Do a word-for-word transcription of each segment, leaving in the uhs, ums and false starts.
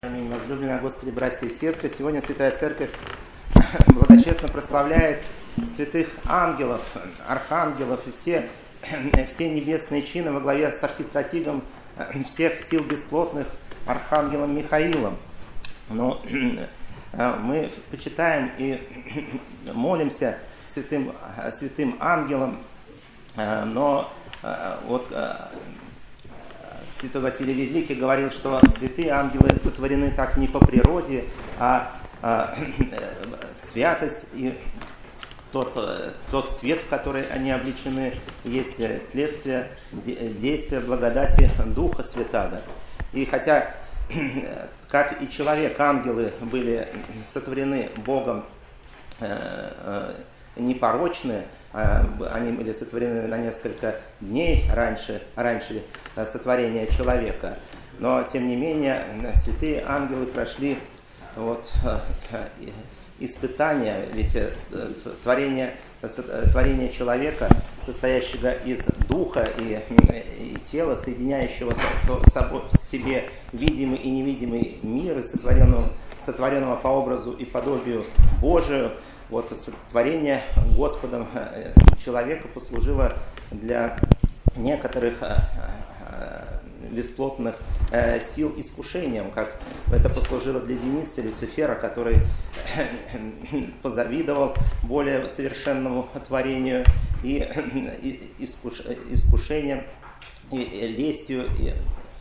Возлюбленные Господи, братья и сестры, сегодня Святая Церковь благочестно прославляет святых ангелов, архангелов и все, все небесные чины во главе с архистратигом всех сил бесплотных архангелом Михаилом. Но мы почитаем и молимся святым, святым ангелам, но вот святой Василий Великий говорил, что святые ангелы сотворены так не по природе, а, а святость и тот, тот свет, в который они облечены, есть следствие действия благодати Духа Святаго. И хотя, как и человек, ангелы были сотворены Богом э, э, непорочны, они были сотворены на несколько дней раньше, раньше сотворения человека. Но, тем не менее, святые ангелы прошли вот, испытания, ведь творение, творение человека, состоящего из духа и, и тела, соединяющего в себе видимый и невидимый мир, и сотворенного, сотворенного по образу и подобию Божию, вот сотворение Господом человека послужило для некоторых бесплотных сил искушением, как это послужило для Деницы, Люцифера, который позавидовал более совершенному творению, и искушением, и лестью, и,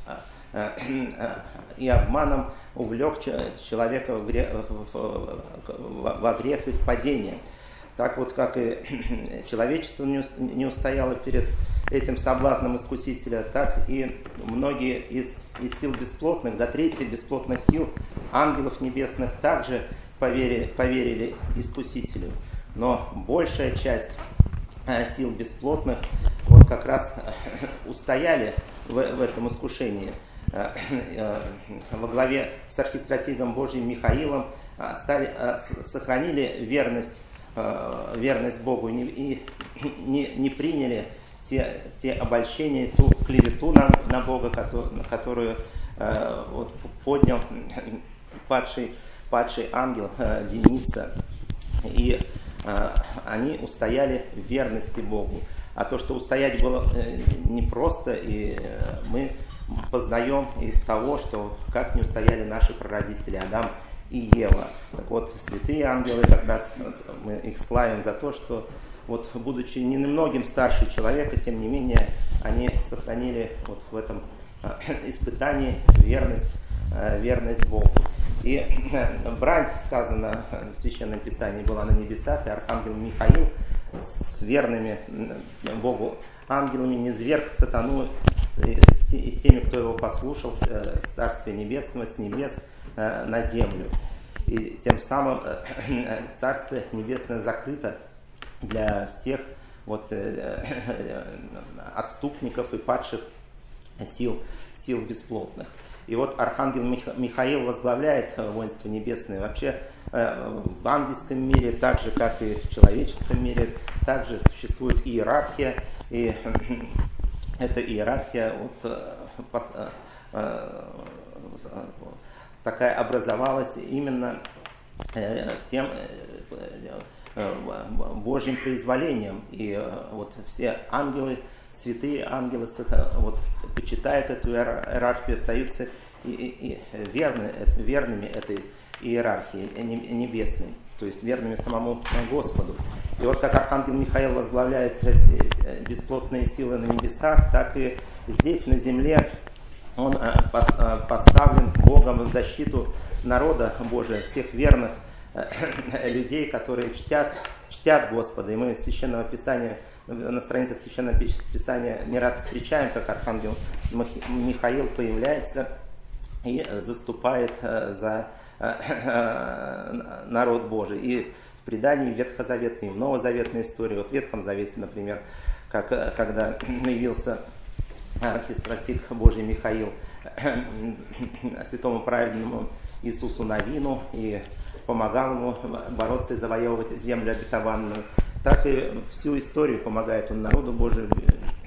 и обманом увлек человека в грех, во грех и в падение. Так вот, как и человечество не устояло перед этим соблазном искусителя, так и многие из, из сил бесплотных, до трети бесплотных сил, ангелов небесных, также поверили, поверили искусителю. Но большая часть сил бесплотных вот как раз устояли в, в этом искушении. Во главе с архистратигом Божьим Михаилом стали, сохранили верность, верность Богу и не, не, не приняли те, те обольщения, ту клевету на, на Бога, которую, которую вот, поднял падший, падший ангел Деница. И они устояли в верности Богу. А то, что устоять было непросто, и мы познаем из того, что как не устояли наши прародители Адам и Ева. Так вот, святые ангелы, как раз мы их славим за то, что вот, будучи не немногим старше человека, тем не менее, они сохранили вот в этом испытании верность, верность Богу. И брань, сказано в Священном Писании, была на небесах, и архангел Михаил с верными Богу ангелами низверг сатану и с теми, кто его послушал, с Царствия Небесного, с небес на землю. И тем самым Царствие Небесное закрыто для всех вот, отступников и падших сил, сил бесплотных. И вот архангел Михаил возглавляет воинство небесное. Вообще в ангельском мире, так же как и в человеческом мире, также существует иерархия. И эта иерархия вот, такая образовалась именно тем Божьим произволением. И вот все ангелы, святые ангелы вот, почитают эту иерархию, остаются и, и, и верны, верными этой иерархии небесной, то есть верными самому Господу. И вот как архангел Михаил возглавляет бесплотные силы на небесах, так и здесь на земле он поставлен Богом в защиту народа Божия, всех верных людей, которые чтят, чтят Господа. И мы из Священного Писания, на страницах Священного Писания не раз встречаем, как архангел Михаил появляется и заступает за народ Божий. И в предании ветхозаветной, и в новозаветной истории, вот в Ветхом Завете, например, как, когда явился архистратиг Божий Михаил святому праведному Иисусу Навину и помогал ему бороться и завоевывать землю обетованную, так и всю историю помогает он народу Божию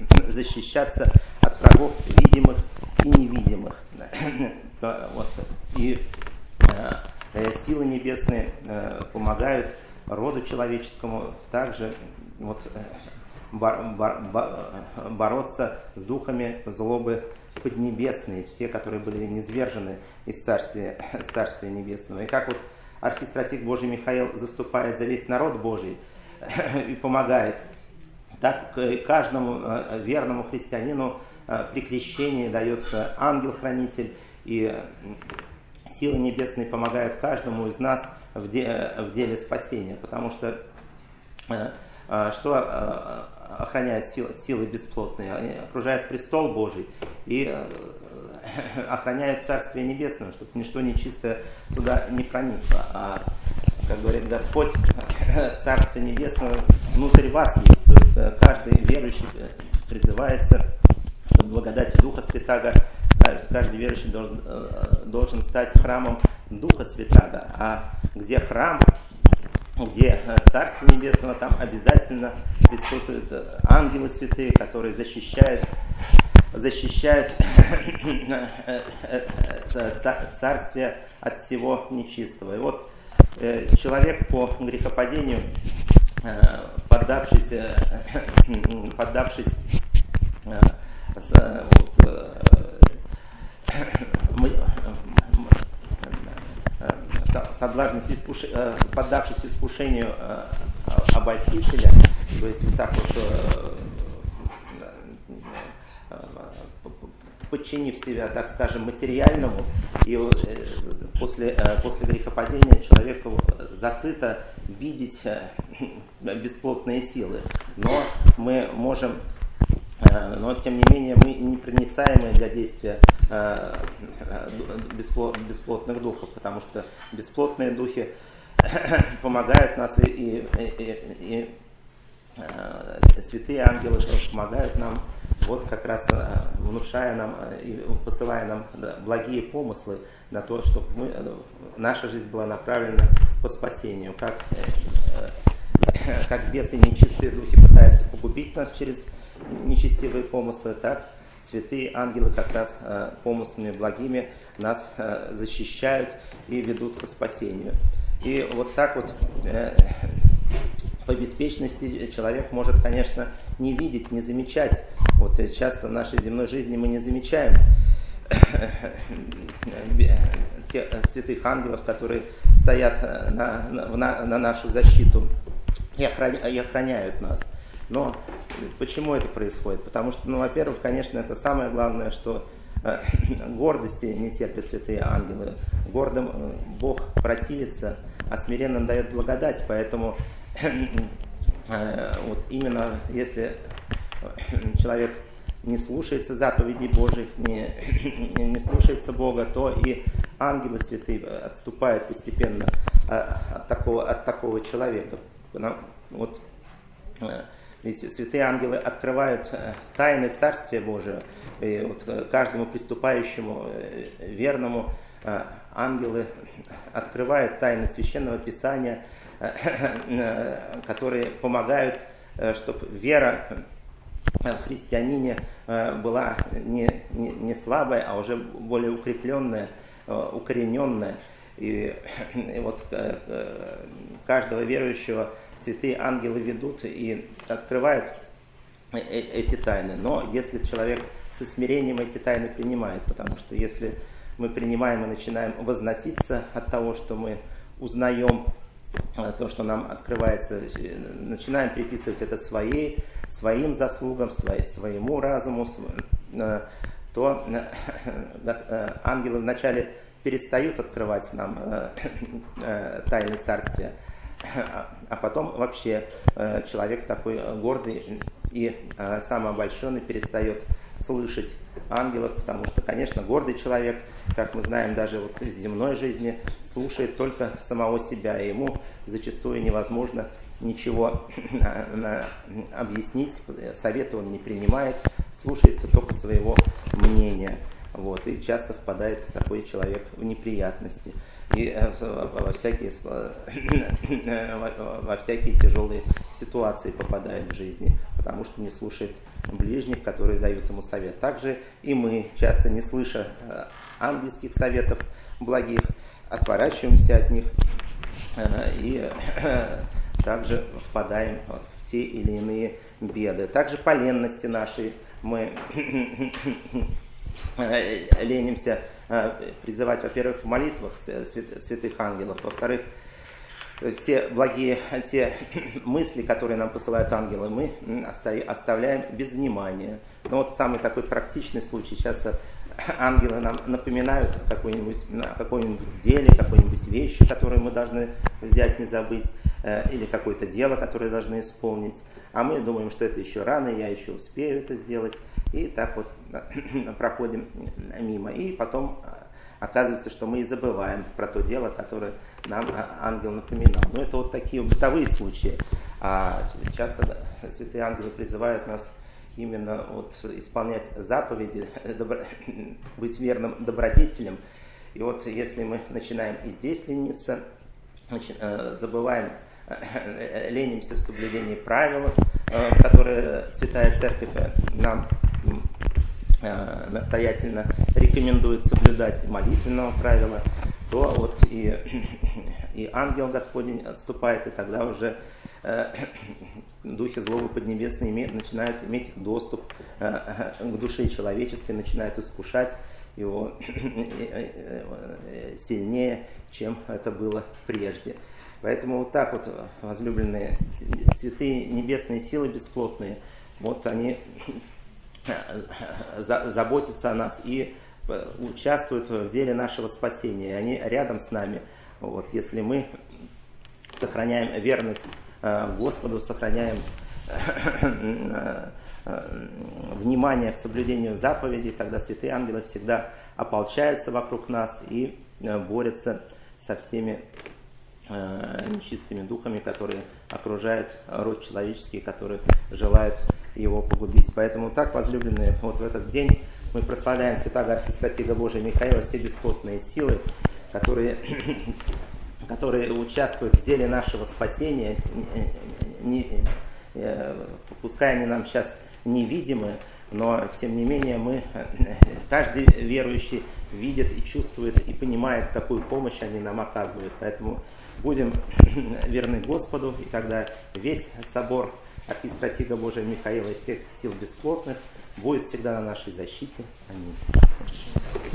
защищаться от врагов видимых и невидимых. Вот И силы небесные помогают роду человеческому также вот, бор, бор, бор, бороться с духами злобы поднебесные, те, которые были низвержены из Царствия, из Царствия Небесного. И как вот архистратик Божий Михаил заступает за весь народ Божий и помогает, так каждому верному христианину при крещении дается ангел-хранитель, и силы небесные помогают каждому из нас в, де, в деле спасения, потому что что охраняет силы, силы бесплотные? Они окружают престол Божий и охраняют Царствие Небесное, чтобы ничто нечистое туда не проникло. А, как говорит Господь, Царствие Небесное внутри вас есть. То есть каждый верующий призывается, чтобы благодать Духа Святаго, каждый верующий должен, должен стать храмом Духа Святаго. А где храм, где Царство Небесного, там обязательно присутствуют ангелы святые, которые защищают, защищают Царствие от всего нечистого. И вот человек по грехопадению, поддавшись, поддавшись вот, соблазнность, искуш... поддавшись искушению обольстителя, то есть вот так вот подчинив себя, так скажем, материальному, и после, после грехопадения человеку закрыто видеть бесплотные силы. Но мы можем, но тем не менее мы непроницаемы для действия бесплотных духов, потому что бесплотные духи помогают нас, и, и, и, и святые ангелы помогают нам, вот как раз внушая нам и посылая нам благие помыслы на то, чтобы мы, наша жизнь была направлена по спасению. Как, как бесы и нечистые духи пытаются погубить нас через нечестивые помыслы, так святые ангелы как раз помыслами благими нас защищают и ведут к спасению. И вот так вот по беспечности человек может, конечно, не видеть, не замечать. Вот часто в нашей земной жизни мы не замечаем тех святых ангелов, которые стоят на, на, на нашу защиту и охраняют нас. Но почему это происходит? Потому что, ну, во-первых, конечно, это самое главное, что э, гордости не терпят святые ангелы. Гордым э, Бог противится, а смиренным дает благодать. Поэтому э, вот именно если человек не слушается заповедей Божьих, не, не слушается Бога, то и ангелы святые отступают постепенно от такого, от такого человека. Вот, ведь святые ангелы открывают тайны Царствия Божия. И вот каждому приступающему верному ангелы открывают тайны Священного Писания, которые помогают, чтобы вера в христианине была не, не, не слабая, а уже более укрепленная, укорененная. И, и вот каждого верующего святые ангелы ведут и открывают эти тайны. Но если человек со смирением эти тайны принимает, потому что если мы принимаем и начинаем возноситься от того, что мы узнаем, то, что нам открывается, начинаем приписывать это своей, своим заслугам, своему разуму, то ангелы вначале перестают открывать нам тайны Царствия, а потом вообще человек такой гордый и самообольщенный перестает слышать ангелов, потому что, конечно, гордый человек, как мы знаем, даже вот в земной жизни слушает только самого себя, и ему зачастую невозможно ничего объяснить, советы он не принимает, слушает только своего мнения. Вот, и часто впадает такой человек в неприятности и во всякие, во всякие тяжелые ситуации попадает в жизни, потому что не слушает ближних, которые дают ему совет. Также и мы, часто не слыша ангельских советов, благих, отворачиваемся от них и также впадаем в те или иные беды. Также по ленности нашей мы ленимся призывать, во-первых, в молитвах святых ангелов, во-вторых, те благие, те мысли, которые нам посылают ангелы, мы оставляем без внимания. Но вот самый такой практичный случай, часто ангелы нам напоминают о какой-нибудь, о каком-нибудь деле, какой-нибудь вещи, которые мы должны взять, не забыть, или какое-то дело, которое должны исполнить. А мы думаем, что это еще рано, я еще успею это сделать. И так вот проходим мимо. И потом оказывается, что мы и забываем про то дело, которое нам ангел напоминал. Но это вот такие бытовые случаи. А часто святые ангелы призывают нас именно вот исполнять заповеди, добро, быть верным добродетелем. И вот если мы начинаем и здесь лениться, начи, забываем, ленимся в соблюдении правил, которые Святая Церковь нам настоятельно рекомендует соблюдать, молитвенного правила, то вот и, и ангел Господень отступает, и тогда уже э, духи злого поднебесные имеют, начинают иметь доступ э, к душе человеческой, начинают искушать его сильнее, чем это было прежде. Поэтому вот так вот, возлюбленные, святые небесные силы бесплотные, вот они заботятся о нас и участвуют в деле нашего спасения. И они рядом с нами. Вот, если мы сохраняем верность Господу, сохраняем внимание к соблюдению заповедей, тогда святые ангелы всегда ополчаются вокруг нас и борются со всеми нечистыми духами, которые окружают род человеческий, которые желают его погубить. Поэтому так, возлюбленные, вот в этот день мы прославляем святаго архистратига Божия Михаила, все бесплотные силы, которые, которые участвуют в деле нашего спасения, не, не, пускай они нам сейчас невидимы, но тем не менее мы, каждый верующий видит и чувствует и понимает, какую помощь они нам оказывают. Поэтому будем верны Господу, и тогда весь собор архистратига Божия Михаила и всех сил бесплотных будет всегда на нашей защите. Аминь.